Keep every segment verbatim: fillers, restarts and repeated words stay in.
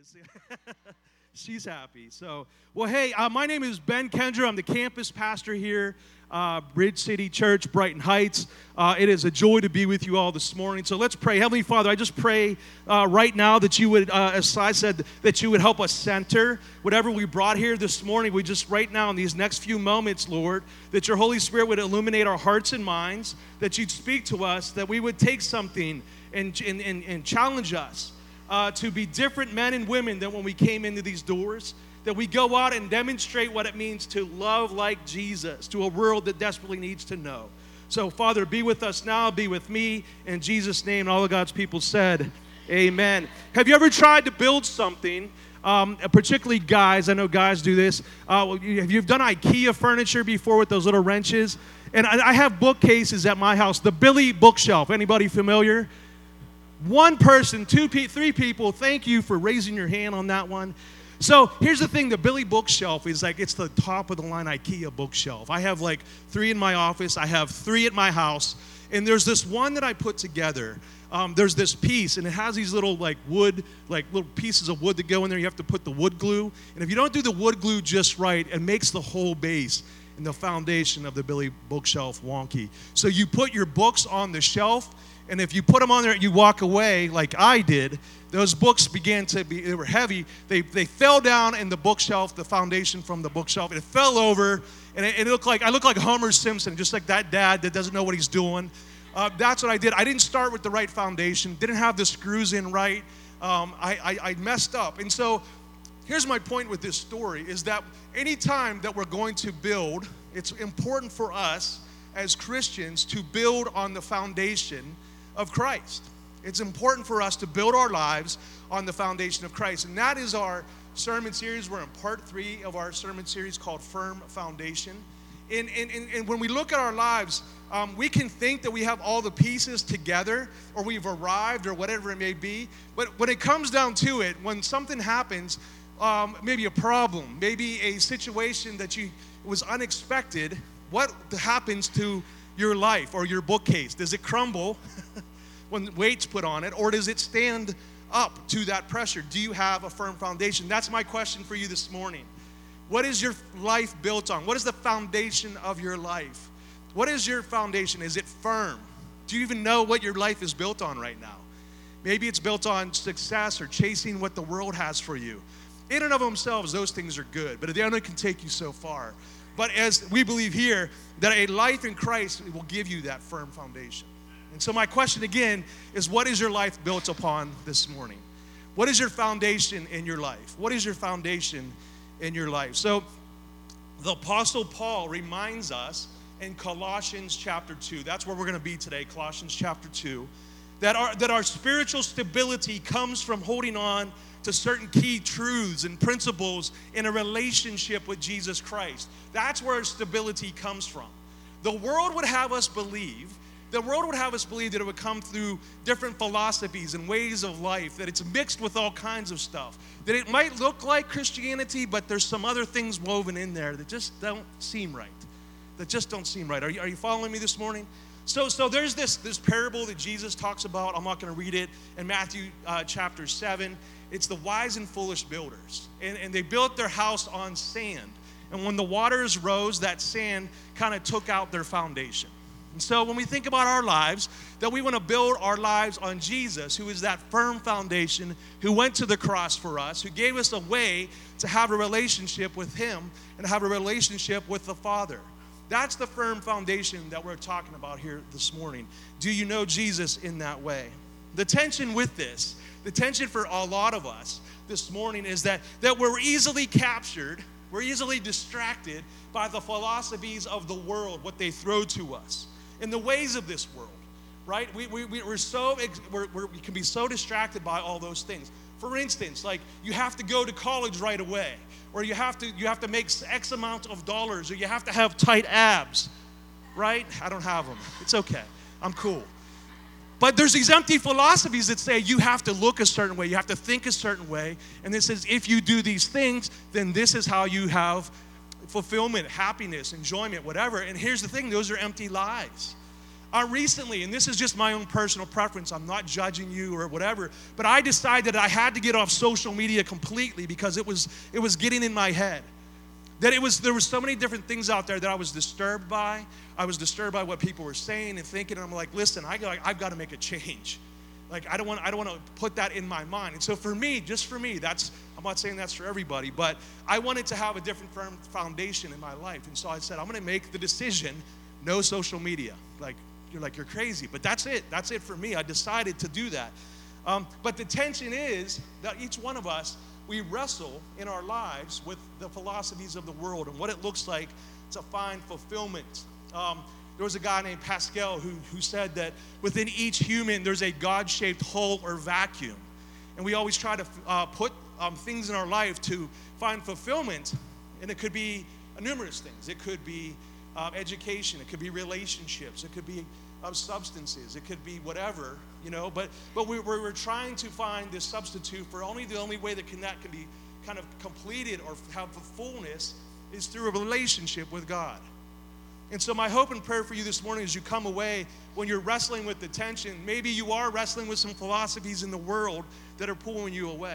is. She's happy. So, well, hey, uh, my name is Ben Kendra. I'm the campus pastor here, uh, Bridge City Church, Brighton Heights. Uh, it is a joy to be with you all this morning. So let's pray. Heavenly Father, I just pray uh, right now that you would, uh, as I said, that you would help us center whatever we brought here this morning. We just right now in these next few moments, Lord, that your Holy Spirit would illuminate our hearts and minds, that you'd speak to us, that we would take something and, and, and, and challenge us. Uh, to be different men and women than when we came into these doors, that we go out and demonstrate what it means to love like Jesus to a world that desperately needs to know. So, Father, be with us now, be with me, in Jesus' name, and all of God's people said, amen. Have you ever tried to build something, um, particularly guys, I know guys do this, uh, have you done IKEA furniture before with those little wrenches? And I, I have bookcases at my house, the Billy bookshelf, anybody familiar? One person, two, pe- three people, thank you for raising your hand on that one. So here's the thing, the Billy bookshelf is like, it's the top of the line IKEA bookshelf. I have like three in my office, I have three at my house, and there's this one that I put together. Um, there's this piece, and it has these little like wood, like little pieces of wood that go in there. You have to put the wood glue, and if you don't do the wood glue just right, it makes the whole base and the foundation of the Billy bookshelf wonky. So you put your books on the shelf, and if you put them on there and you walk away like I did, those books began to be, they were heavy. They they fell down in the bookshelf, the foundation from the bookshelf. It fell over, and it, it looked like, I looked like Homer Simpson, just like that dad that doesn't know what he's doing. Uh, that's what I did. I didn't start with the right foundation, didn't have the screws in right. Um, I, I, I messed up. And so here's my point with this story, is that anytime that we're going to build, it's important for us as Christians to build on the foundation of Christ. It's important for us to build our lives on the foundation of Christ. And that is our sermon series. We're in part three of our sermon series called Firm Foundation. And, and, and, and when we look at our lives, um, we can think that we have all the pieces together, or we've arrived, or whatever it may be. But when it comes down to it, when something happens, um, maybe a problem, maybe a situation that you was unexpected, what happens to your life or your bookcase? Does it crumble when weight's put on it, or does it stand up to that pressure? Do you have a firm foundation? That's my question for you this morning. What is your life built on? What is the foundation of your life? What is your foundation? Is it firm? Do you even know what your life is built on right now? Maybe it's built on success or chasing what the world has for you. In and of themselves, those things are good, but they only can take you so far. But as we believe here, that a life in Christ will give you that firm foundation. And so my question again is, what is your life built upon this morning? What is your foundation in your life? What is your foundation in your life? So the Apostle Paul reminds us in Colossians chapter two, that's where we're going to be today, Colossians chapter two, that our, that our spiritual stability comes from holding on to certain key truths and principles in a relationship with Jesus Christ. That's where our stability comes from. The world would have us believe, the world would have us believe that it would come through different philosophies and ways of life, that it's mixed with all kinds of stuff, that it might look like Christianity, but there's some other things woven in there that just don't seem right, that just don't seem right. Are you, are you following me this morning? So, so there's this, this parable that Jesus talks about. I'm not going to read it, in Matthew uh, chapter seven. It's the wise and foolish builders. And, and they built their house on sand. And when the waters rose, that sand kind of took out their foundation. And so when we think about our lives, that we want to build our lives on Jesus, who is that firm foundation, who went to the cross for us, who gave us a way to have a relationship with him and have a relationship with the Father. That's the firm foundation that we're talking about here this morning. Do you know Jesus in that way? The tension with this, the tension for a lot of us this morning is that, that we're easily captured, we're easily distracted by the philosophies of the world, what they throw to us, and the ways of this world, right? We, we, we're so, we're, we're, we can be so distracted by all those things. For instance, like you have to go to college right away, or you have to, you have to make X amount of dollars, or you have to have tight abs, right? I don't have them. It's okay. I'm cool. But there's these empty philosophies that say you have to look a certain way, you have to think a certain way, and it says if you do these things, then this is how you have fulfillment, happiness, enjoyment, whatever. And here's the thing, those are empty lies. uh, recently, and this is just my own personal preference, I'm not judging you or whatever, but I decided I had to get off social media completely because it was it was getting in my head. That it was, there were so many different things out there that I was disturbed by. I was disturbed by what people were saying and thinking, and I'm like, listen, I got, I've got to make a change. Like, I don't want, I don't want to put that in my mind. And so for me, just for me, that's, I'm not saying that's for everybody, but I wanted to have a different firm foundation in my life. And so I said, I'm going to make the decision, no social media. Like, you're like, you're crazy, but that's it. That's it for me. I decided to do that. Um, but the tension is that each one of us, we wrestle in our lives with the philosophies of the world and what it looks like to find fulfillment. Um, there was a guy named Pascal who, who said that within each human there's a God-shaped hole or vacuum. And we always try to uh, put um, things in our life to find fulfillment. And it could be numerous things. It could be uh, education. It could be relationships. It could be uh, substances. It could be whatever. You know, but but we, we're, we're trying to find this substitute for only the only way that can that can be kind of completed or have a fullness is through a relationship with God. And so my hope and prayer for you this morning as you come away, when you're wrestling with the tension, maybe you are wrestling with some philosophies in the world that are pulling you away.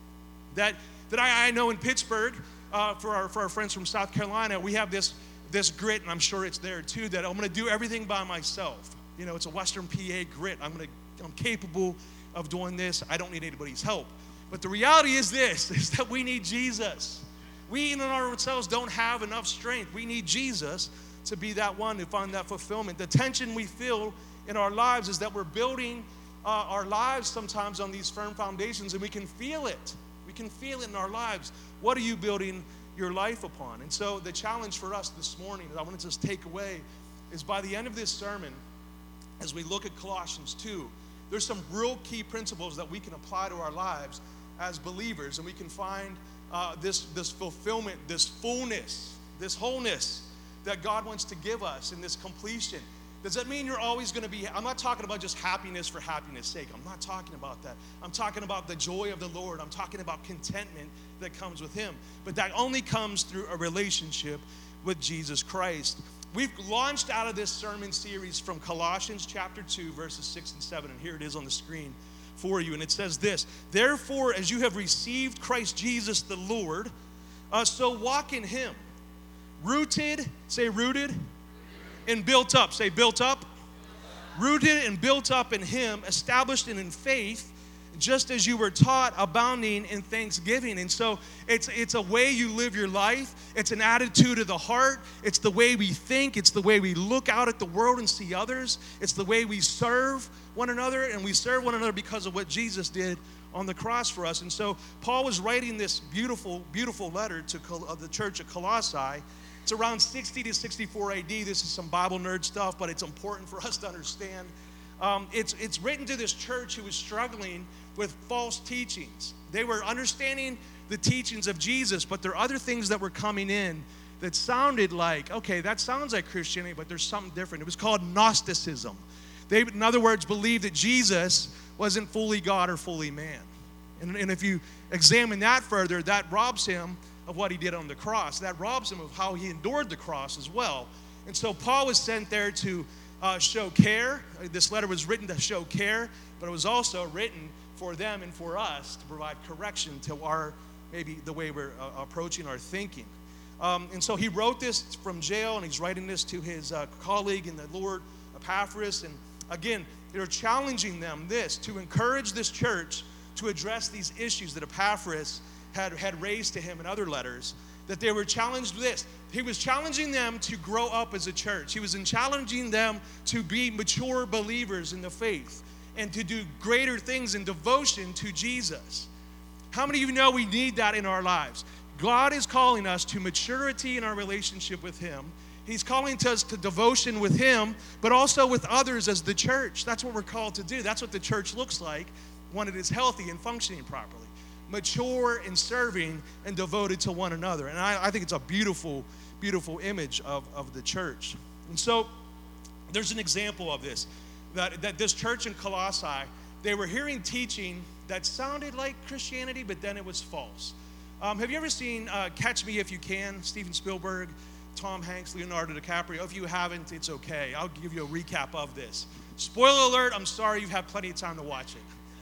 That that I, I know in Pittsburgh, uh, for our for our friends from South Carolina, we have this this grit, and I'm sure it's there too, that I'm going to do everything by myself. You know, it's a Western P A grit. I'm going to I'm capable of doing this. I don't need anybody's help. But the reality is this, is that we need Jesus. We in and of ourselves don't have enough strength. We need Jesus to be that one to find that fulfillment. The tension we feel in our lives is that we're building uh, our lives sometimes on these firm foundations, and we can feel it. We can feel it in our lives. What are you building your life upon? And so the challenge for us this morning that I want to just take away is by the end of this sermon, as we look at Colossians two, there's some real key principles that we can apply to our lives as believers, and we can find uh, this, this fulfillment, this fullness, this wholeness that God wants to give us in this completion. Does that mean you're always going to be, I'm not talking about just happiness for happiness' sake. I'm not talking about that. I'm talking about the joy of the Lord. I'm talking about contentment that comes with Him. But that only comes through a relationship with Jesus Christ. We've launched out of this sermon series from Colossians chapter two, verses six and seven, and here it is on the screen for you. And it says this, therefore, as you have received Christ Jesus the Lord, uh, so walk in Him, rooted, say rooted, and built up, say built up, rooted and built up in Him, established in faith, just as you were taught, abounding in thanksgiving. And so it's it's a way you live your life. It's an attitude of the heart. It's the way we think. It's the way we look out at the world and see others. It's the way we serve one another, and we serve one another because of what Jesus did on the cross for us. And so Paul was writing this beautiful, beautiful letter to Col- the church of Colossae. It's around sixty to sixty-four A D. This is some Bible nerd stuff, but it's important for us to understand. Um, it's, it's written to this church who was struggling with false teachings. They were understanding the teachings of Jesus, but there are other things that were coming in that sounded like, okay, that sounds like Christianity, but there's something different. It was called Gnosticism. They, in other words, believed that Jesus wasn't fully God or fully man. And, and if you examine that further, that robs him of what he did on the cross. That robs him of how he endured the cross as well. And so Paul was sent there to uh, show care. This letter was written to show care, but it was also written for them and for us to provide correction to our, maybe the way we're uh, approaching our thinking. Um, and so he wrote this from jail, and he's writing this to his uh, colleague in the Lord, Epaphras. And again, they're challenging them this, to encourage this church to address these issues that Epaphras had, had raised to him in other letters, that they were challenged with this. He was challenging them to grow up as a church. He was challenging them to be mature believers in the faith and to do greater things in devotion to Jesus. How many of you know we need that in our lives? God is calling us to maturity in our relationship with Him. He's calling us to devotion with Him, but also with others as the church. That's what we're called to do. That's what the church looks like when it is healthy and functioning properly. Mature and serving and devoted to one another. And I, I think it's a beautiful, beautiful image of, of the church. And so there's an example of this, that, that this church in Colossae, they were hearing teaching that sounded like Christianity, but then it was false. Um, have you ever seen uh, Catch Me If You Can, Steven Spielberg? Tom Hanks, Leonardo DiCaprio. If you haven't, it's okay. I'll give you a recap of this. Spoiler alert, I'm sorry, you've had plenty of time to watch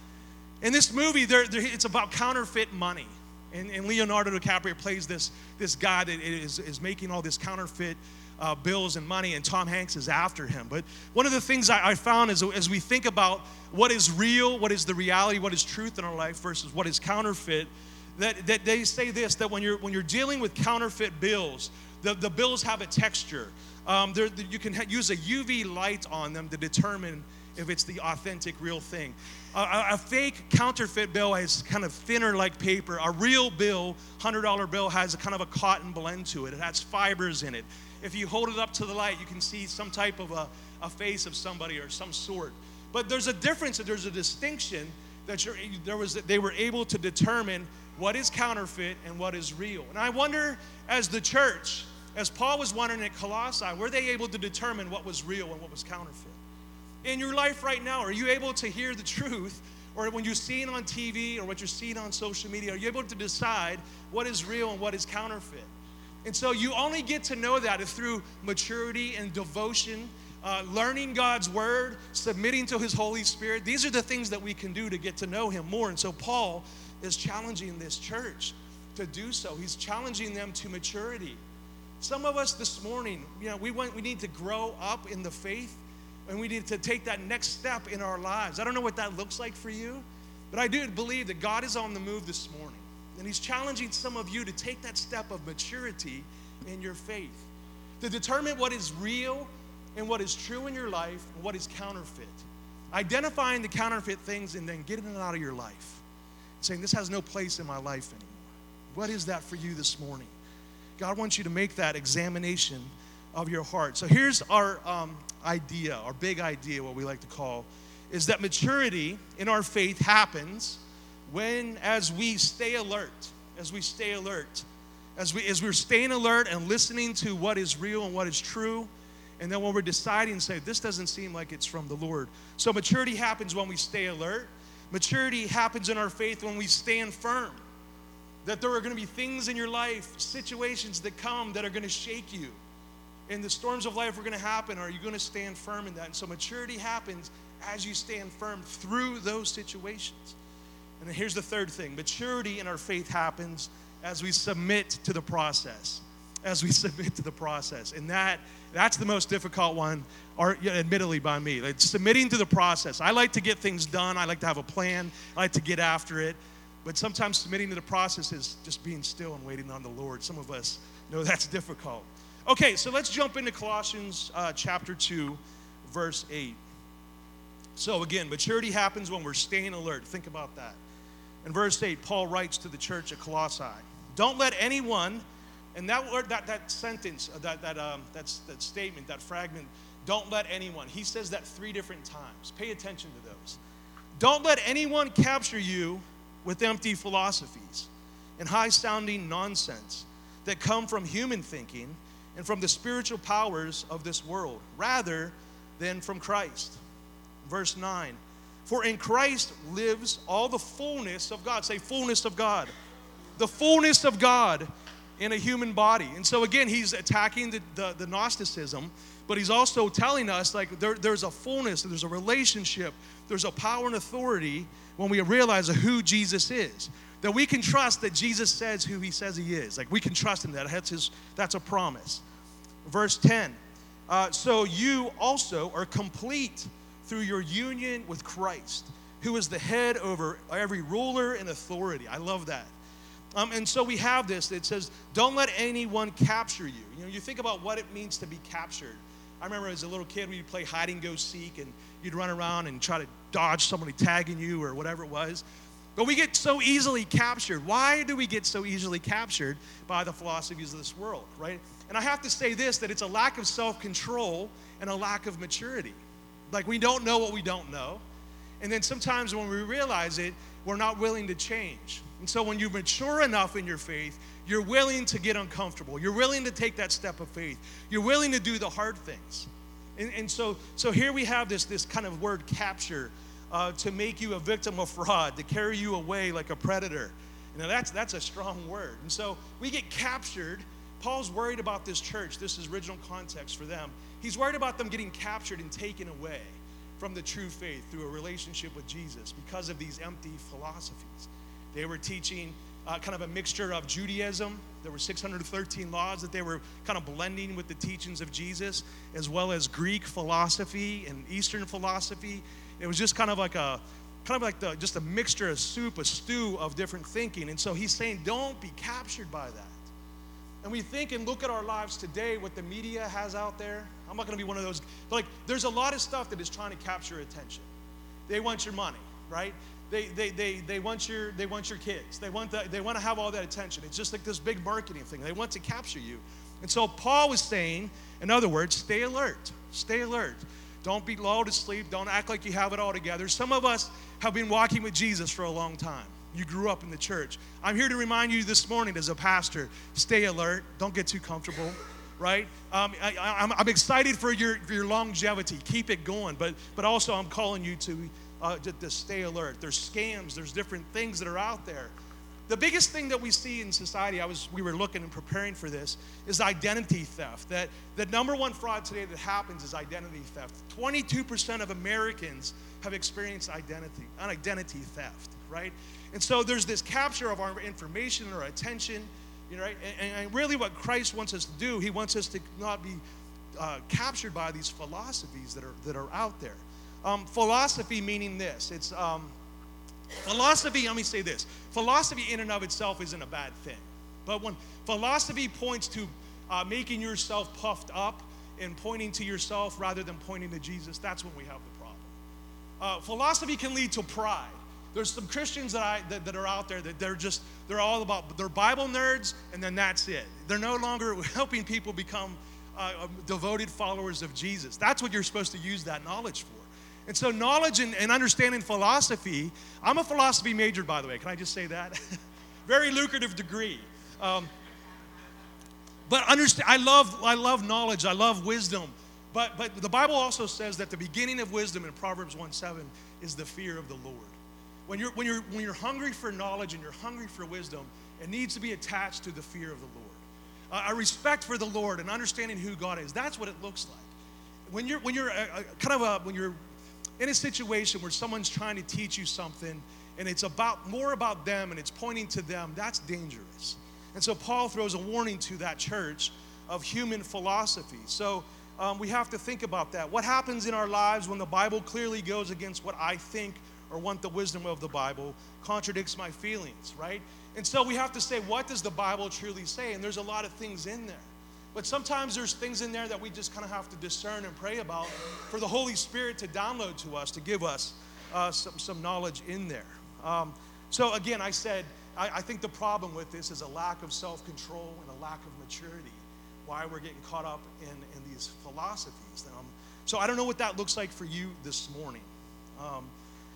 it. In this movie, they're, they're, it's about counterfeit money. And, and Leonardo DiCaprio plays this, this guy that is, is making all this counterfeit uh, bills and money, and Tom Hanks is after him. But one of the things I, I found is as we think about what is real, what is the reality, what is truth in our life versus what is counterfeit, that, that they say this, that when you're, when you're dealing with counterfeit bills, the, the bills have a texture. Um, you can ha- use a U V light on them to determine if it's the authentic, real thing. Uh, a, a fake counterfeit bill is kind of thinner like paper. A real bill, one hundred dollar bill, has a kind of a cotton blend to it. It has fibers in it. If you hold it up to the light, you can see some type of a, a face of somebody or some sort. But there's a difference, there's a distinction that you're, there was, they were able to determine what is counterfeit and what is real. And I wonder, as the church, as Paul was wondering at Colossae, were they able to determine what was real and what was counterfeit? In your life right now, are you able to hear the truth? Or when you're seeing on T V or what you're seeing on social media, are you able to decide what is real and what is counterfeit? And so you only get to know that through maturity and devotion, uh, learning God's word, submitting to his Holy Spirit. These are the things that we can do to get to know him more. And so Paul is challenging this church to do so. He's challenging them to maturity. Some of us this morning, you know, we want, we need to grow up in the faith, and we need to take that next step in our lives. I don't know what that looks like for you, but I do believe that God is on the move this morning. And he's challenging some of you to take that step of maturity in your faith, to determine what is real and what is true in your life and what is counterfeit. Identifying the counterfeit things and then getting it out of your life. Saying, this has no place in my life anymore. What is that for you this morning? God wants you to make that examination of your heart. So here's our um, idea, our big idea, what we like to call, is that maturity in our faith happens when, as we stay alert, as we stay alert, as, we, as we're staying alert and listening to what is real and what is true, and then when we're deciding to say, this doesn't seem like it's from the Lord. So maturity happens when we stay alert. Maturity happens in our faith when we stand firm. That there are going to be things in your life, situations that come that are going to shake you. And the storms of life are going to happen. Are you going to stand firm in that? And so maturity happens as you stand firm through those situations. And then here's the third thing. Maturity in our faith happens as we submit to the process. As we submit to the process. And that that's the most difficult one, or yeah, admittedly by me. Like submitting to the process. I like to get things done. I like to have a plan. I like to get after it. But sometimes submitting to the process is just being still and waiting on the Lord. Some of us know that's difficult. Okay, so let's jump into Colossians uh, chapter two, verse eight. So again, maturity happens when we're staying alert. Think about that. In verse eight, Paul writes to the church at Colossae, don't let anyone, and that word, that, that sentence, that, that, um, that's, that statement, that fragment, don't let anyone, he says that three different times. Pay attention to those. Don't let anyone capture you with empty philosophies and high-sounding nonsense that come from human thinking and from the spiritual powers of this world, rather than from Christ. Verse nine, for in Christ lives all the fullness of God. Say, fullness of God. The fullness of God in a human body. And so again, he's attacking the, the, the Gnosticism, but he's also telling us like there, there's a fullness, there's a relationship, there's a power and authority when we realize who Jesus is. That we can trust that Jesus says who he says he is. Like we can trust in that. That's, his, that's a promise. Verse ten, uh, so you also are complete through your union with Christ, who is the head over every ruler and authority. I love that. Um, and so we have this. It says, don't let anyone capture you. You know, you think about what it means to be captured. I remember as a little kid, we'd play hide and go seek, and you'd run around and try to dodge somebody tagging you or whatever it was. But we get so easily captured. Why do we get so easily captured by the philosophies of this world, right? And I have to say this, that it's a lack of self-control and a lack of maturity. Like we don't know what we don't know. And then sometimes when we realize it, we're not willing to change. And so when you mature enough in your faith, you're willing to get uncomfortable. You're willing to take that step of faith. You're willing to do the hard things. And, and so, so here we have this, this kind of word capture uh, to make you a victim of fraud, to carry you away like a predator. You know, that's, that's a strong word. And so we get captured. Paul's worried about this church. This is original context for them. He's worried about them getting captured and taken away from the true faith through a relationship with Jesus because of these empty philosophies. They were teaching uh, kind of a mixture of Judaism. There were six hundred thirteen laws that they were kind of blending with the teachings of Jesus, as well as Greek philosophy and Eastern philosophy. It was just kind of like a kind of like the, just a mixture, a soup, a stew of different thinking. And so he's saying, don't be captured by that. And we think and look at our lives today, what the media has out there. I'm not going to be one of those. Like, there's a lot of stuff that is trying to capture attention. They want your money, right? They they they they want your they want your kids. They want the, they want to have all that attention. It's just like this big marketing thing. They want to capture you. And so Paul was saying, in other words, stay alert. Stay alert. Don't be lulled to sleep. Don't act like you have it all together. Some of us have been walking with Jesus for a long time. You grew up in the church. I'm here to remind you this morning as a pastor, stay alert. Don't get too comfortable, right? Um, I, I'm, I'm excited for your, for your longevity. Keep it going. But, but also I'm calling you to, uh, to, to stay alert. There's scams. There's different things that are out there. The biggest thing that we see in society, I was, we were looking and preparing for this, is identity theft. That the number one fraud today that happens is identity theft. twenty-two percent of Americans have experienced identity, identity theft, right? And so there's this capture of our information or our attention, you know, right? And, and really what Christ wants us to do, he wants us to not be uh, captured by these philosophies that are, that are out there. Um, philosophy meaning this, it's... Um, Philosophy, let me say this. Philosophy in and of itself isn't a bad thing. But when philosophy points to uh, making yourself puffed up and pointing to yourself rather than pointing to Jesus, that's when we have the problem. Uh, philosophy can lead to pride. There's some Christians that, I, that, that are out there that they're just, they're all about, they're Bible nerds, and then that's it. They're no longer helping people become uh, devoted followers of Jesus. That's what you're supposed to use that knowledge for. And so knowledge and, and understanding philosophy, I'm a philosophy major, by the way. Can I just say that? Very lucrative degree. Um, but understand, I love, I love knowledge. I love wisdom. But, but the Bible also says that the beginning of wisdom in Proverbs one seven is the fear of the Lord. When you're, when, you're, when you're hungry for knowledge and you're hungry for wisdom, it needs to be attached to the fear of the Lord. Uh, a respect for the Lord and understanding who God is. That's what it looks like. When you're, when you're a, a, kind of a, when you're in a situation where someone's trying to teach you something and it's about more about them and it's pointing to them, that's dangerous. And so Paul throws a warning to that church of human philosophy. So um, we have to think about that. What happens in our lives when the Bible clearly goes against what I think or want the wisdom of the Bible, contradicts my feelings, right? And so we have to say, what does the Bible truly say? And there's a lot of things in there. But sometimes there's things in there that we just kind of have to discern and pray about for the Holy Spirit to download to us, to give us uh, some, some knowledge in there. Um, so again, I said, I, I think the problem with this is a lack of self-control and a lack of maturity, why we're getting caught up in, in these philosophies. Um, so I don't know what that looks like for you this morning. Um,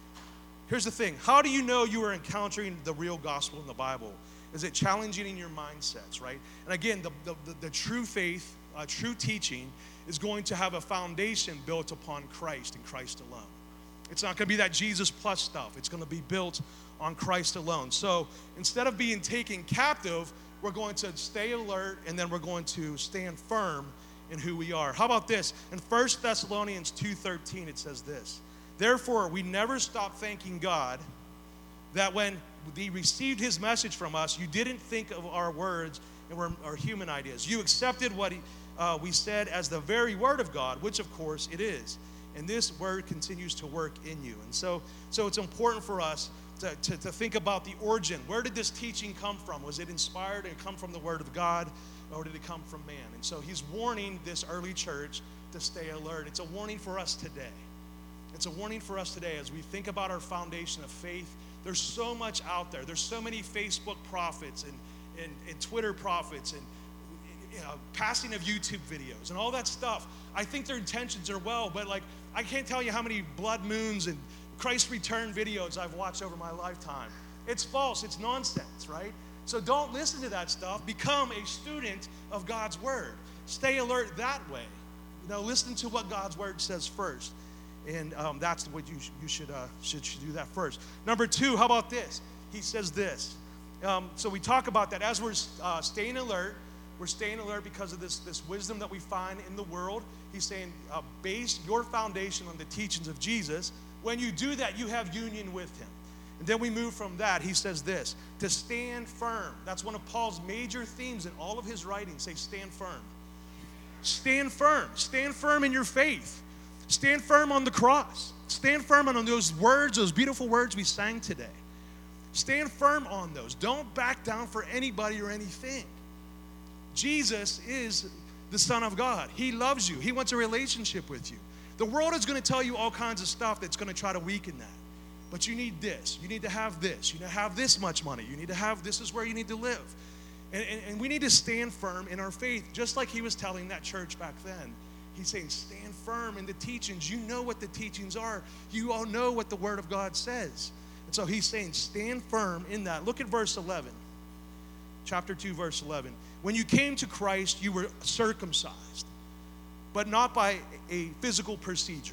here's the thing. How do you know you are encountering the real gospel in the Bible? Is it challenging in your mindsets, right? And again, the, the, the, the true faith, uh, true teaching is going to have a foundation built upon Christ and Christ alone. It's not going to be that Jesus plus stuff. It's going to be built on Christ alone. So instead of being taken captive, we're going to stay alert, and then we're going to stand firm in who we are. How about this? In First Thessalonians two thirteen, it says this: therefore, we never stop thanking God that when he received his message from us, you didn't think of our words and were our human ideas. You accepted what he, uh, we said as the very word of God, which of course it is. And this word continues to work in you. And so, so it's important for us to, to, to think about the origin. Where did this teaching come from? Was it inspired and come from the word of God, or did it come from man? And so he's warning this early church to stay alert. It's a warning for us today. It's a warning for us today as we think about our foundation of faith. There's so much out there. There's so many Facebook prophets and, and, and Twitter prophets and you know, passing of YouTube videos and all that stuff. I think their intentions are well, but like I can't tell you how many blood moons and Christ return videos I've watched over my lifetime. It's false. It's nonsense, right? So don't listen to that stuff. Become a student of God's word. Stay alert that way. You know, listen to what God's word says first. And um, that's what you, you should, uh, should, should do that first. Number two, how about this? He says this. Um, so we talk about that as we're uh, staying alert, We're staying alert because of this, this wisdom that we find in the world. He's saying, uh, base your foundation on the teachings of Jesus. When you do that, you have union with him. And then we move from that. He says this, to stand firm. That's one of Paul's major themes in all of his writings. Say, stand firm. Stand firm. Stand firm in your faith. Stand firm on the cross. Stand firm on those words, those beautiful words we sang today. Stand firm on those. Don't back down for anybody or anything. Jesus is the Son of God. He loves you. He wants a relationship with you. The world is going to tell you all kinds of stuff that's going to try to weaken that. But you need this. You need to have this. You need to have this much money. You need to have, this is where you need to live. And, and, and we need to stand firm in our faith, just like he was telling that church back then. He's saying, stand firm in the teachings. You know what the teachings are. You all know what the Word of God says. And so he's saying, stand firm in that. Look at verse eleven. Chapter two, verse eleven. When you came to Christ, you were circumcised, but not by a physical procedure.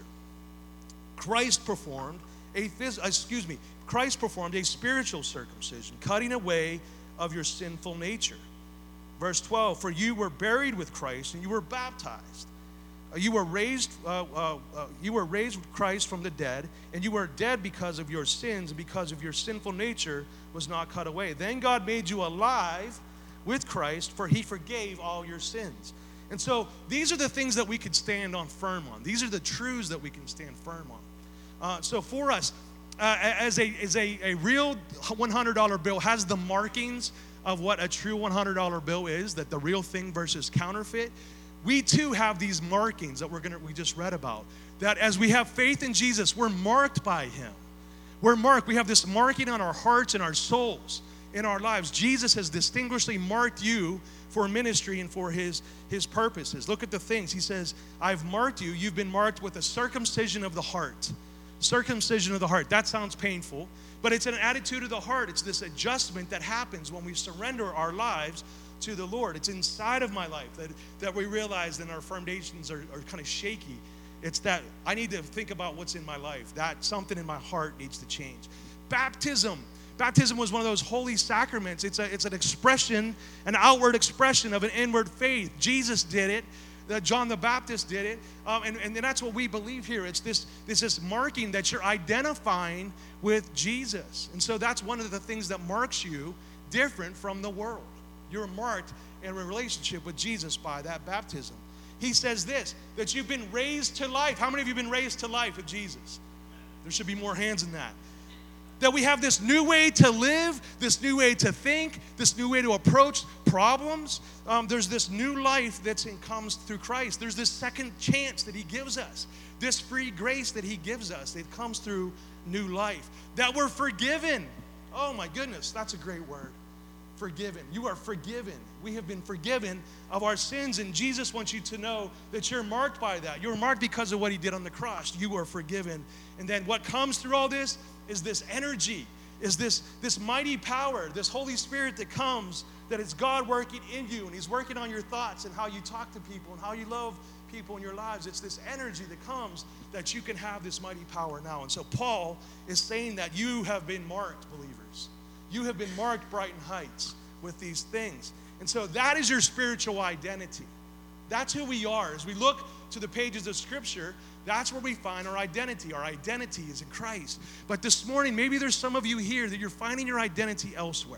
Christ performed a phys- excuse me, Christ performed a spiritual circumcision, cutting away of your sinful nature. Verse twelve, for you were buried with Christ and you were baptized. You were raised uh, uh, uh, you were raised with Christ from the dead, and you were dead because of your sins, and because of your sinful nature was not cut away. Then God made you alive with Christ, for he forgave all your sins. And so these are the things that we could stand on firm on. These are the truths that we can stand firm on. Uh, so for us, uh, as a as a, a real one hundred dollar bill has the markings of what a true one hundred dollar bill is, that the real thing versus counterfeit, we too have these markings that we're gonna we just read about. That as we have faith in Jesus, we're marked by him. We're marked. We have this marking on our hearts and our souls in our lives. Jesus has distinctly marked you for ministry and for his, his purposes. Look at the things. He says, I've marked you. You've been marked with a circumcision of the heart. Circumcision of the heart. That sounds painful, but it's an attitude of the heart. It's this adjustment that happens when we surrender our lives to the Lord. It's inside of my life that, that we realize that our foundations are, are kind of shaky. It's that I need to think about what's in my life. That something in my heart needs to change. Baptism. Baptism was one of those holy sacraments. It's a, it's an expression, an outward expression of an inward faith. Jesus did it. Uh, John the Baptist did it. Um, and, and that's what we believe here. It's this, this, this marking that you're identifying with Jesus. And so that's one of the things that marks you different from the world. You're marked in a relationship with Jesus by that baptism. He says this, that you've been raised to life. How many of you have been raised to life with Jesus? There should be more hands in that. That we have this new way to live, this new way to think, this new way to approach problems. Um, there's this new life that comes through Christ. There's this second chance that he gives us, this free grace that he gives us. It comes through new life. That we're forgiven. Oh my goodness, that's a great word. Forgiven. You are forgiven. We have been forgiven of our sins, and Jesus wants you to know that you're marked by that. You're marked because of what he did on the cross. You are forgiven. And then what comes through all this is this energy, is this, this mighty power, this Holy Spirit that comes, that it's God working in you, and he's working on your thoughts and how you talk to people and how you love people in your lives. It's this energy that comes that you can have this mighty power now. And so Paul is saying that you have been marked, believers. You have been marked, Brighton Heights, with these things. And so that is your spiritual identity. That's who we are. As we look to the pages of Scripture, that's where we find our identity. Our identity is in Christ. But this morning, maybe there's some of you here that you're finding your identity elsewhere.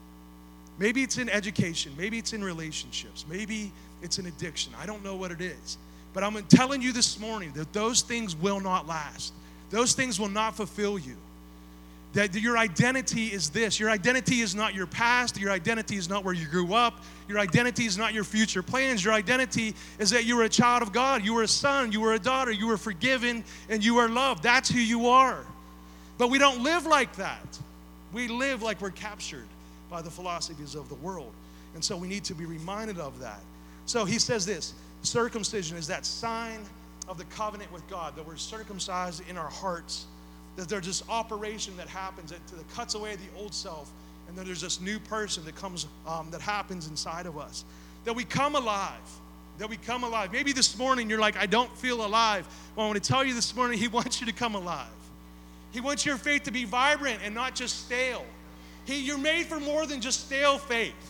Maybe it's in education. Maybe it's in relationships. Maybe it's in addiction. I don't know what it is. But I'm telling you this morning that those things will not last. Those things will not fulfill you. That your identity is this. Your identity is not your past. Your identity is not where you grew up. Your identity is not your future plans. Your identity is that you are a child of God. You are a son. You are a daughter. You are forgiven and you are loved. That's who you are. But we don't live like that. We live like we're captured by the philosophies of the world. And so we need to be reminded of that. So he says this, circumcision is that sign of the covenant with God, that we're circumcised in our hearts. That there's this operation that happens that, that cuts away the old self, and then there's this new person that comes, um, that happens inside of us. That we come alive. That we come alive. Maybe this morning you're like, I don't feel alive. Well, I want to tell you this morning, he wants you to come alive. He wants your faith to be vibrant and not just stale. He, you're made for more than just stale faith.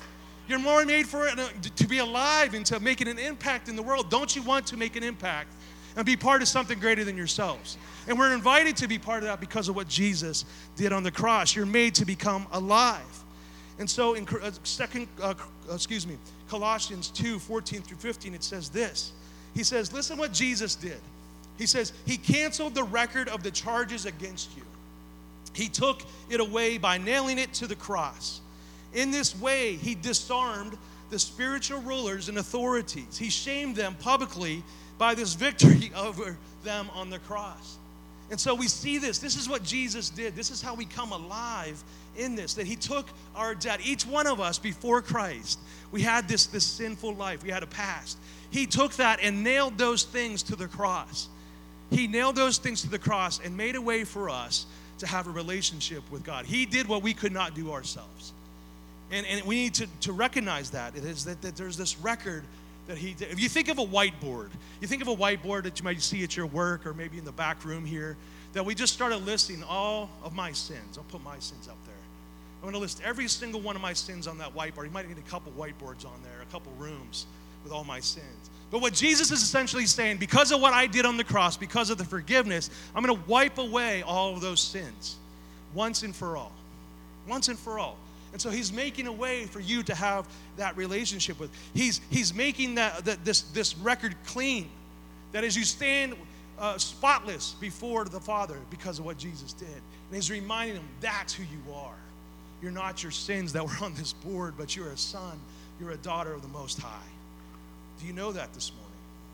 You're more made for it to be alive and to making an impact in the world. Don't you want to make an impact and be part of something greater than yourselves? And we're invited to be part of that because of what Jesus did on the cross. You're made to become alive. And so in uh, second, uh, excuse me, Colossians two, fourteen through fifteen, it says this. He says, listen what Jesus did. He says, he canceled the record of the charges against you. He took it away by nailing it to the cross. In this way, he disarmed the spiritual rulers and authorities. He shamed them publicly by this victory over them on the cross. And so we see this. This is what Jesus did. This is how we come alive in this, that he took our debt. Each one of us before Christ, we had this, this sinful life. We had a past. He took that and nailed those things to the cross. He nailed those things to the cross and made a way for us to have a relationship with God. He did what we could not do ourselves. And, and we need to, to recognize that. It is that, that there's this record that he did. If you think of a whiteboard, you think of a whiteboard that you might see at your work or maybe in the back room here, that we just started listing all of my sins. I'll put my sins up there. I'm going to list every single one of my sins on that whiteboard. You might need a couple whiteboards on there, a couple rooms with all my sins. But what Jesus is essentially saying, because of what I did on the cross, because of the forgiveness, I'm going to wipe away all of those sins once and for all. Once and for all. And so he's making a way for you to have that relationship with. He's, he's making that, that this, this record clean. That as you stand uh, spotless before the Father because of what Jesus did. And he's reminding them, that's who you are. You're not your sins that were on this board, but you're a son. You're a daughter of the Most High. Do you know that this morning?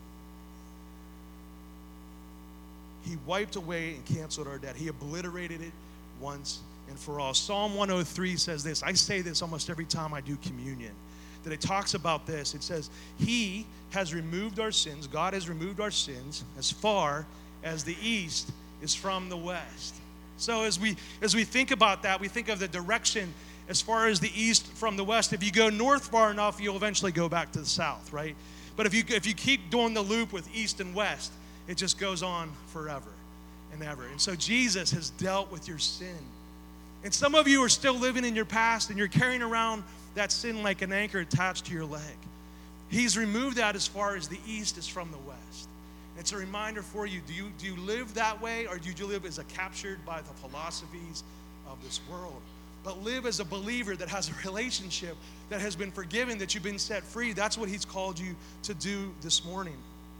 He wiped away and canceled our debt. He obliterated it once and for all. Psalm one oh three says this. I say this almost every time I do communion. That it talks about this. It says, he has removed our sins. God has removed our sins as far as the east is from the west. So as we as we think about that, we think of the direction as far as the east from the west. If you go north far enough, you'll eventually go back to the south, right? But if you if you keep doing the loop with east and west, it just goes on forever and ever. And so Jesus has dealt with your sin. And some of you are still living in your past and you're carrying around that sin like an anchor attached to your leg. He's removed that as far as the east is from the west. It's a reminder for you, do you, do you live that way, or do you live as a captured by the philosophies of this world? But live as a believer that has a relationship that has been forgiven, that you've been set free. That's what he's called you to do this morning.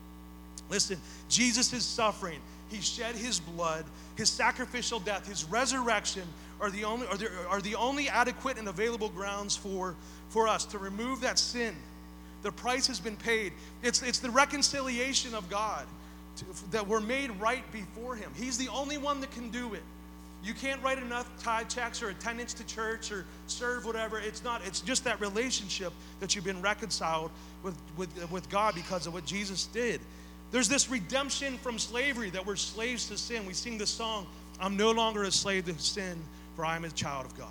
Listen, Jesus' suffering, he shed his blood, his sacrificial death, his resurrection are the only, are the, are the only adequate and available grounds for, for us to remove that sin. The price has been paid. It's, it's the reconciliation of God to, that we're made right before him. He's the only one that can do it. You can't write enough tithe checks or attendance to church or serve whatever. It's not. It's just that relationship that you've been reconciled with, with, with God because of what Jesus did. There's this redemption from slavery, that we're slaves to sin. We sing this song, I'm no longer a slave to sin, for I am a child of God.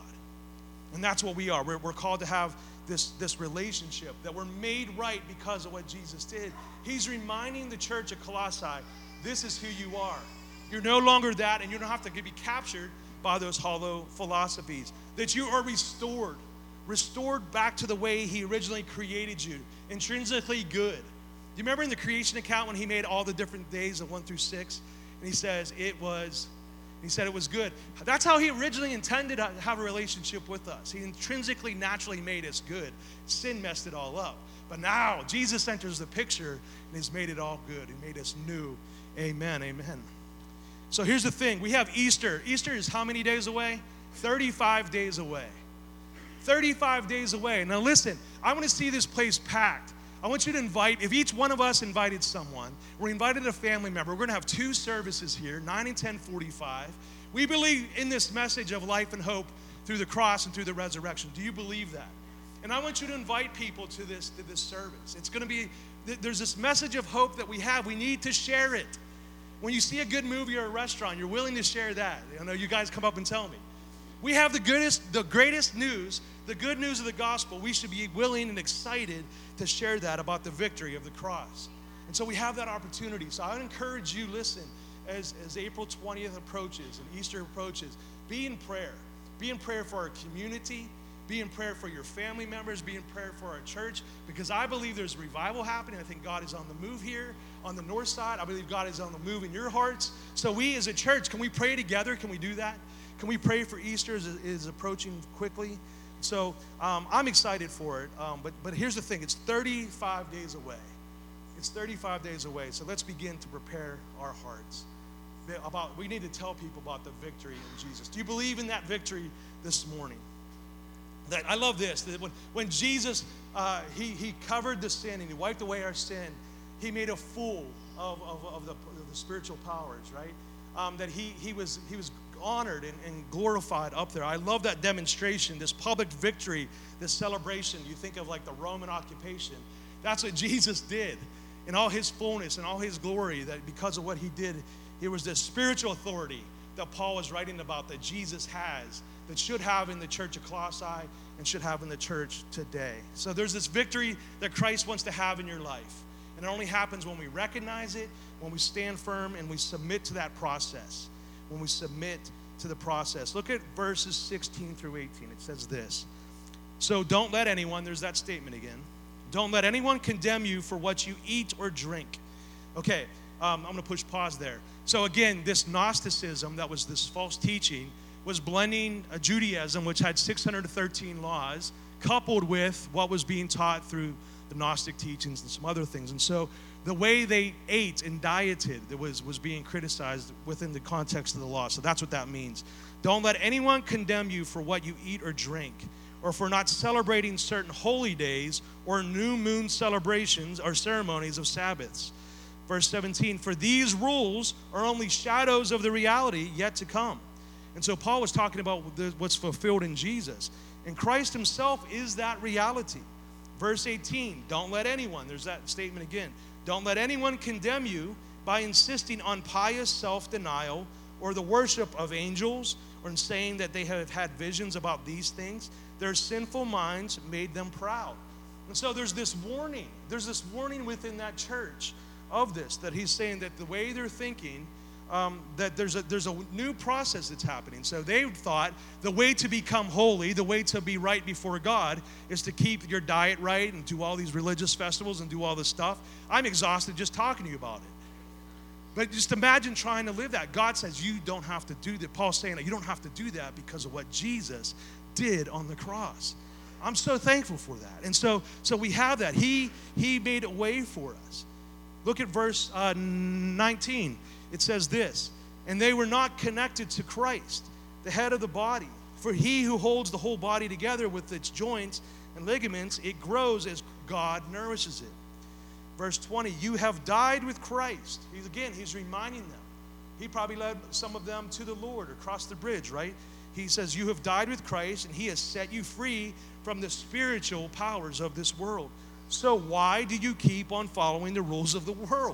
And that's what we are. We're, we're called to have this, this relationship, that we're made right because of what Jesus did. He's reminding the church at Colossae, this is who you are. You're no longer that, and you don't have to be captured by those hollow philosophies. That you are restored, restored back to the way he originally created you, intrinsically good. Do you remember in the creation account when he made all the different days of one through six? And he says, it was, he said it was good. That's how he originally intended to have a relationship with us. He intrinsically, naturally made us good. Sin messed it all up. But now, Jesus enters the picture and he's made it all good. He made us new. Amen, amen. So here's the thing. We have Easter. Easter is how many days away? thirty-five days away. thirty-five days away. Now listen, I want to see this place packed. I want you to invite, if each one of us invited someone, we're invited a family member. We're going to have two services here, nine and ten forty-five. We believe in this message of life and hope through the cross and through the resurrection. Do you believe that? And I want you to invite people to this, to this service. It's going to be, there's this message of hope that we have. We need to share it. When you see a good movie or a restaurant, you're willing to share that. I know you guys come up and tell me. We have the goodest, the greatest news, the good news of the gospel. We should be willing and excited to share that about the victory of the cross. And so we have that opportunity. So I would encourage you, listen, as, as April twentieth approaches and Easter approaches, be in prayer. Be in prayer for our community. Be in prayer for your family members. Be in prayer for our church, because I believe there's revival happening. I think God is on the move here on the north side. I believe God is on the move in your hearts. So we as a church, can we pray together? Can we do that? Can we pray for Easter as it is approaching quickly? So um, I'm excited for it. Um, but, but here's the thing. It's thirty-five days away. It's thirty-five days away. So let's begin to prepare our hearts. About, we need to tell people about the victory in Jesus. Do you believe in that victory this morning? That I love this, that when, when Jesus, uh, he, he covered the sin and he wiped away our sin, he made a fool of, of, of, the, of the spiritual powers, right? Um, that he, he, was, he was honored and, and glorified up there. I love that demonstration, this public victory, this celebration. You think of like the Roman occupation. That's what Jesus did in all his fullness and all his glory, that because of what he did, it was this spiritual authority that Paul was writing about that Jesus has, that should have in the church of Colossae and should have in the church today. So there's this victory that Christ wants to have in your life. And it only happens when we recognize it, when we stand firm and we submit to that process. When we submit to the process. Look at verses sixteen through eighteen. It says this. So don't let anyone, there's that statement again. Don't let anyone condemn you for what you eat or drink. Okay, um, I'm going to push pause there. So again, this Gnosticism, that was this false teaching, was blending a Judaism, which had six hundred thirteen laws, coupled with what was being taught through the Gnostic teachings and some other things. And so the way they ate and dieted that was, was being criticized within the context of the law. So that's what that means. Don't let anyone condemn you for what you eat or drink, or for not celebrating certain holy days or new moon celebrations or ceremonies of Sabbaths. Verse seventeen, for these rules are only shadows of the reality yet to come. And so Paul was talking about what's fulfilled in Jesus. And Christ himself is that reality. Verse eighteen, don't let anyone, there's that statement again, don't let anyone condemn you by insisting on pious self-denial or the worship of angels, or in saying that they have had visions about these things. Their sinful minds made them proud. And so there's this warning. There's this warning within that church of this, that he's saying that the way they're thinking, um, that there's a, there's a new process that's happening. So they thought the way to become holy, the way to be right before God, is to keep your diet right and do all these religious festivals and do all this stuff. I'm exhausted just talking to you about it. But just imagine trying to live that. God says you don't have to do that. Paul's saying that you don't have to do that because of what Jesus did on the cross. I'm so thankful for that. And so, so we have that. He, he made a way for us. Look at verse uh, nineteen. It says this, and they were not connected to Christ, the head of the body. For he who holds the whole body together with its joints and ligaments, it grows as God nourishes it. Verse twenty, you have died with Christ. He's, again, he's reminding them. He probably led some of them to the Lord or crossed the bridge, right? He says, you have died with Christ, and he has set you free from the spiritual powers of this world. So why do you keep on following the rules of the world?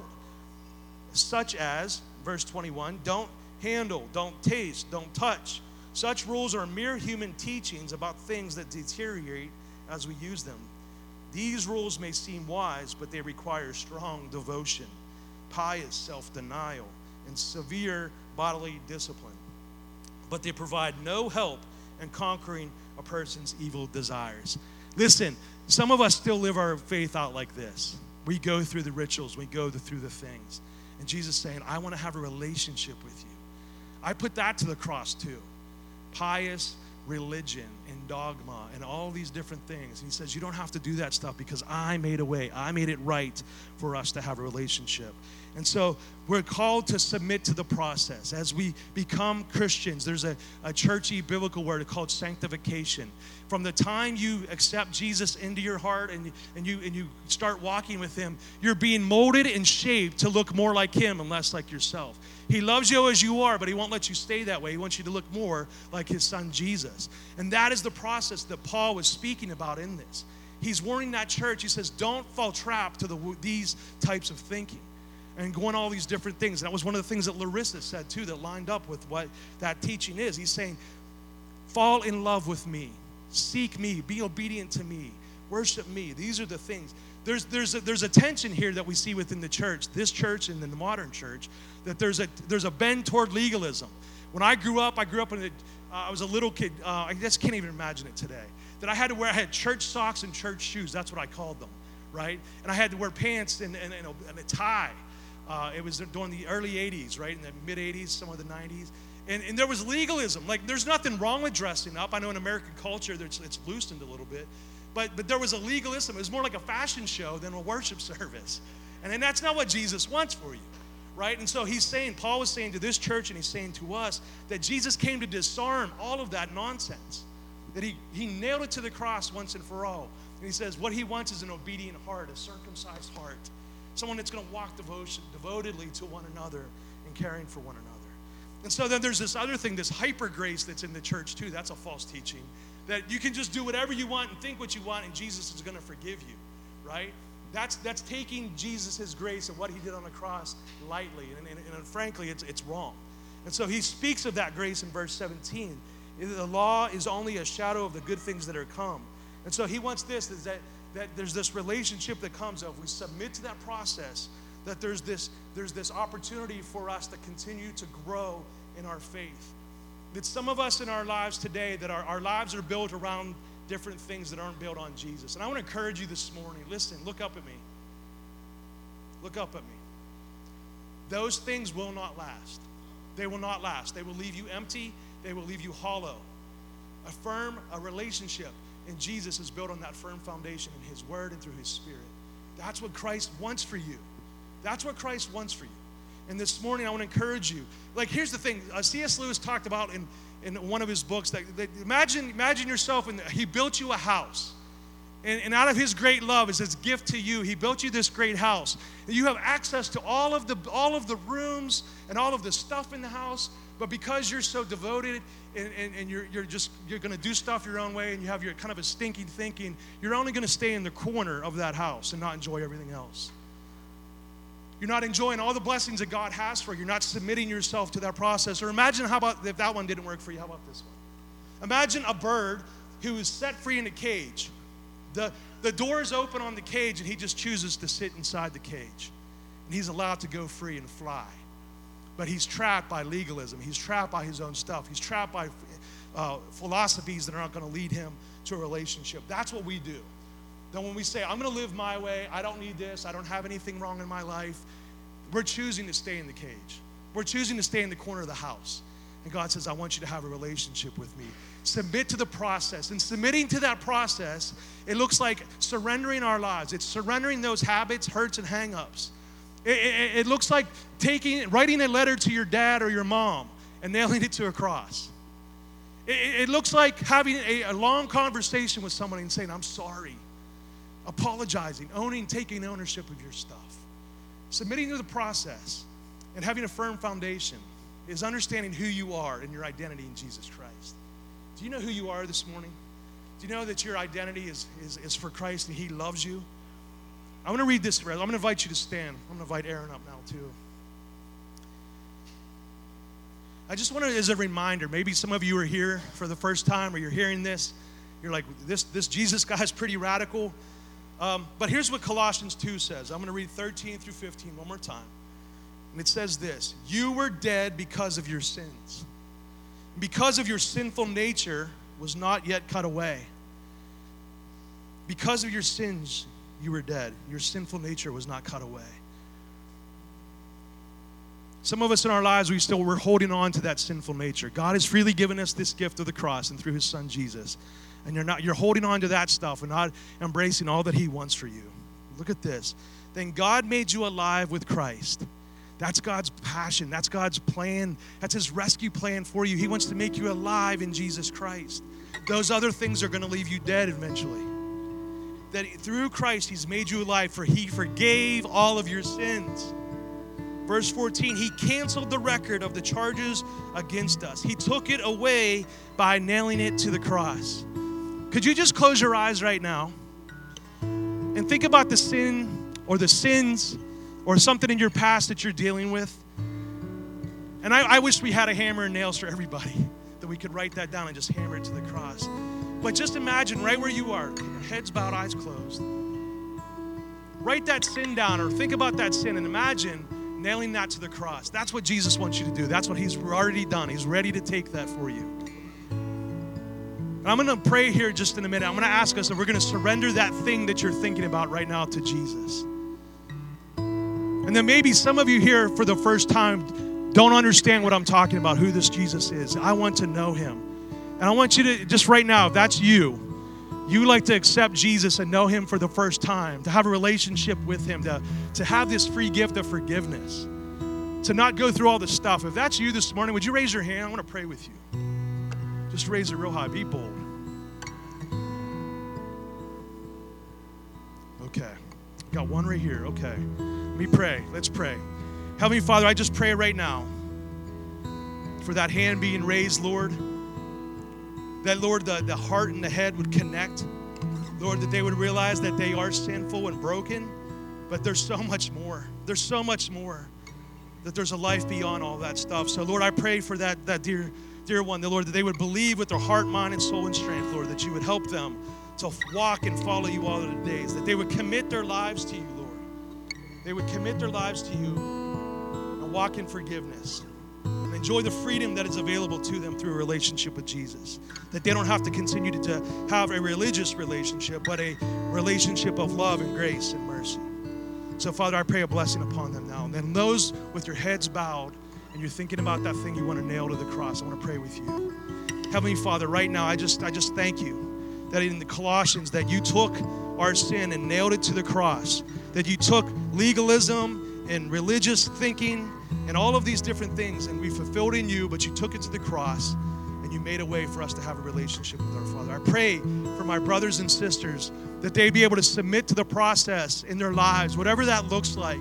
Such as, verse twenty-one, don't handle, don't taste, don't touch. Such rules are mere human teachings about things that deteriorate as we use them. These rules may seem wise, but they require strong devotion, pious self-denial, and severe bodily discipline. But they provide no help in conquering a person's evil desires. Listen, some of us still live our faith out like this. We go through the rituals, we go through the things. And Jesus is saying, I want to have a relationship with you. I put that to the cross too. Pious religion and dogma and all these different things. And he says, you don't have to do that stuff because I made a way. I made it right for us to have a relationship. And so we're called to submit to the process. As we become Christians, there's a, a churchy biblical word called sanctification. From the time you accept Jesus into your heart and, and, you, and you start walking with him, you're being molded and shaped to look more like him and less like yourself. He loves you as you are, but he won't let you stay that way. He wants you to look more like his son Jesus. And that is the process that Paul was speaking about in this. He's warning that church. He says, don't fall trap to the, these types of thinking and going all these different things. And that was one of the things that Larissa said too, that lined up with what that teaching is. He's saying, fall in love with me, seek me, be obedient to me, worship me. These are the things. There's, there's, a, there's a tension here that we see within the church, this church and in the modern church, that there's a, there's a bend toward legalism. When I grew up, I grew up in a, uh, I was a little kid, uh, I just can't even imagine it today. that I had to wear, I had church socks and church shoes. That's what I called them, right? And I had to wear pants and, and, and, a, and a tie. Uh, it was during the early eighties, right? In the mid eighties, some of the nineties. And, and there was legalism. Like, there's nothing wrong with dressing up. I know in American culture, it's, it's loosened a little bit. But, but there was a legalism. It was more like a fashion show than a worship service. And, and that's not what Jesus wants for you, right? And so he's saying, Paul was saying to this church, and he's saying to us, that Jesus came to disarm all of that nonsense. That he, he nailed it to the cross once and for all. And he says what he wants is an obedient heart, a circumcised heart. Someone that's going to walk devotion, devotedly to one another and caring for one another. And so then there's this other thing, this hyper grace that's in the church too. That's a false teaching. That you can just do whatever you want and think what you want and Jesus is going to forgive you, right? That's that's taking Jesus' grace and what he did on the cross lightly. And, and, and frankly, it's, it's wrong. And so he speaks of that grace in verse seventeen. The law is only a shadow of the good things that are come. And so he wants this, is that, that there's this relationship that comes of we submit to that process, that there's this, there's this opportunity for us to continue to grow in our faith. That some of us in our lives today, that our, our lives are built around different things that aren't built on Jesus. And I want to encourage you this morning, listen, look up at me. Look up at me. Those things will not last. They will not last. They will leave you empty. They will leave you hollow. A firm, a relationship in Jesus is built on that firm foundation in his word and through his spirit. That's what Christ wants for you. That's what Christ wants for you. And this morning I want to encourage you. Like, here's the thing. Uh, C S Lewis talked about in, in one of his books that, that imagine, imagine yourself, and he built you a house. And, and out of his great love, as his gift to you, he built you this great house. And you have access to all of the all of the rooms and all of the stuff in the house. But because you're so devoted and, and, and you're, you're just, you're going to do stuff your own way and you have your kind of a stinking thinking, you're only going to stay in the corner of that house and not enjoy everything else. You're not enjoying all the blessings that God has for you. You're not submitting yourself to that process. Or imagine, how about if that one didn't work for you, how about this one? Imagine a bird who is set free in a cage. The, the door is open on the cage and he just chooses to sit inside the cage. And he's allowed to go free and fly. But he's trapped by legalism. He's trapped by his own stuff. He's trapped by uh, philosophies that are not going to lead him to a relationship. That's what we do. Then when we say, I'm going to live my way, I don't need this, I don't have anything wrong in my life, we're choosing to stay in the cage. We're choosing to stay in the corner of the house. And God says, I want you to have a relationship with me. Submit to the process. And submitting to that process, it looks like surrendering our lives. It's surrendering those habits, hurts, and hang-ups. It, it, it looks like taking, writing a letter to your dad or your mom and nailing it to a cross. It, it looks like having a, a long conversation with somebody and saying, I'm sorry. Apologizing, owning, taking ownership of your stuff. Submitting to the process and having a firm foundation is understanding who you are and your identity in Jesus Christ. Do you know who you are this morning? Do you know that your identity is, is, is for Christ and he loves you? I'm going to read this. I'm going to invite you to stand. I'm going to invite Aaron up now too. I just want to, as a reminder, maybe some of you are here for the first time or you're hearing this. You're like, this, this Jesus guy is pretty radical. Um, but here's what Colossians two says. I'm going to read thirteen through fifteen one more time. And it says this: you were dead because of your sins. Because of your sinful nature was not yet cut away. Because of your sins, you were dead. Your sinful nature was not cut away. Some of us in our lives, we still, we're holding on to that sinful nature. God has freely given us this gift of the cross and through his son, Jesus. And you're not, you're holding on to that stuff and not embracing all that he wants for you. Look at this. Then God made you alive with Christ. That's God's passion. That's God's plan. That's his rescue plan for you. He wants to make you alive in Jesus Christ. Those other things are going to leave you dead eventually. That through Christ, he's made you alive, for he forgave all of your sins. Verse fourteen, he canceled the record of the charges against us. He took it away by nailing it to the cross. Could you just close your eyes right now and think about the sin or the sins or something in your past that you're dealing with? And I, I wish we had a hammer and nails for everybody, that we could write that down and just hammer it to the cross. But just imagine right where you are, heads bowed, eyes closed. Write that sin down or think about that sin and imagine nailing that to the cross. That's what Jesus wants you to do. That's what he's already done. He's ready to take that for you. And I'm going to pray here just in a minute. I'm going to ask us if we're going to surrender that thing that you're thinking about right now to Jesus. And then maybe some of you here for the first time don't understand what I'm talking about, who this Jesus is. I want to know him. And I want you to, just right now, if that's you, you like to accept Jesus and know him for the first time, to have a relationship with him, to, to have this free gift of forgiveness, to not go through all this stuff. If that's you this morning, would you raise your hand? I want to pray with you. Just raise it real high. Be bold. Okay. Got one right here. Okay. Let me pray. Let's pray. Heavenly Father, I just pray right now for that hand being raised, Lord. That, Lord, the, the heart and the head would connect. Lord, that they would realize that they are sinful and broken, but there's so much more. There's so much more. That there's a life beyond all that stuff. So, Lord, I pray for that, that dear, dear one, the Lord, that they would believe with their heart, mind, and soul and strength, Lord, that you would help them to walk and follow you all of the days, that they would commit their lives to you, Lord. They would commit their lives to you and walk in forgiveness. And enjoy the freedom that is available to them through a relationship with Jesus. That they don't have to continue to, to have a religious relationship, but a relationship of love and grace and mercy. So, Father, I pray a blessing upon them now. And then those with your heads bowed and you're thinking about that thing you want to nail to the cross, I want to pray with you. Heavenly Father, right now, I just, I just thank you that in the Colossians that you took our sin and nailed it to the cross. That you took legalism and religious thinking and all of these different things, and we fulfilled in you, but you took it to the cross, and you made a way for us to have a relationship with our Father. I pray for my brothers and sisters that they'd be able to submit to the process in their lives, whatever that looks like,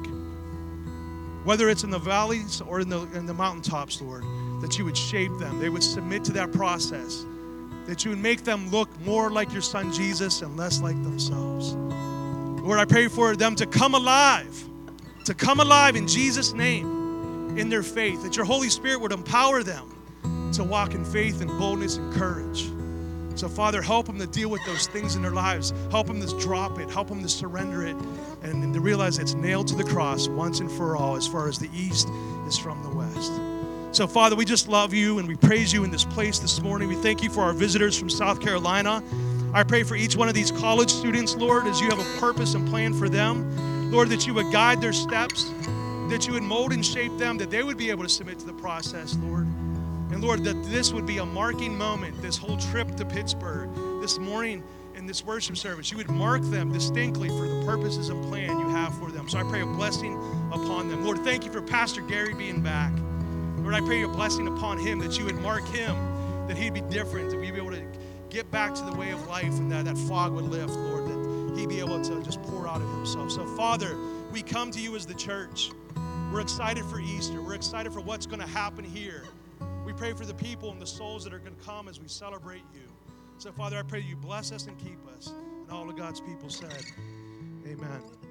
whether it's in the valleys or in the, in the mountaintops, Lord, that you would shape them. They would submit to that process, that you would make them look more like your Son Jesus and less like themselves. Lord, I pray for them to come alive, to come alive in Jesus' name, in their faith, that your Holy Spirit would empower them to walk in faith and boldness and courage. So, Father, help them to deal with those things in their lives. Help them to drop it. Help them to surrender it and, and to realize it's nailed to the cross once and for all, as far as the east is from the west. So, Father, we just love you and we praise you in this place this morning. We thank you for our visitors from South Carolina. I pray for each one of these college students, Lord, as you have a purpose and plan for them. Lord, that you would guide their steps, that you would mold and shape them, that they would be able to submit to the process, Lord. And Lord, that this would be a marking moment, this whole trip to Pittsburgh, this morning in this worship service. You would mark them distinctly for the purposes and plan you have for them. So I pray a blessing upon them. Lord, thank you for Pastor Gary being back. Lord, I pray your blessing upon him, that you would mark him, that he'd be different, that we'd be able to get back to the way of life, and that, that fog would lift, Lord, that he'd be able to just pour out of himself. So, Father, we come to you as the church. We're excited for Easter. We're excited for what's going to happen here. We pray for the people and the souls that are going to come as we celebrate you. So, Father, I pray you bless us and keep us. And all of God's people said, amen.